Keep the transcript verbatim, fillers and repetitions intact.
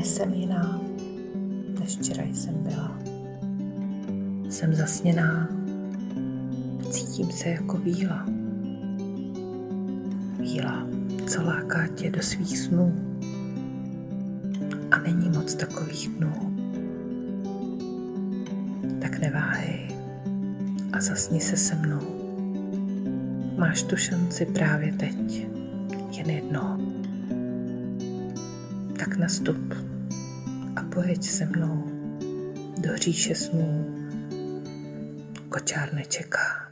Dnes jsem jiná, než včera jsem byla. Jsem zasněná, cítím se jako víla. Víla, co láká tě do svých snů. A není moc takových dnů. Tak neváhej a zasni se se mnou. Máš tu šanci právě teď, jen jednou. Tak nastup a pojeď se mnou do říše snů. Kočár nečeká.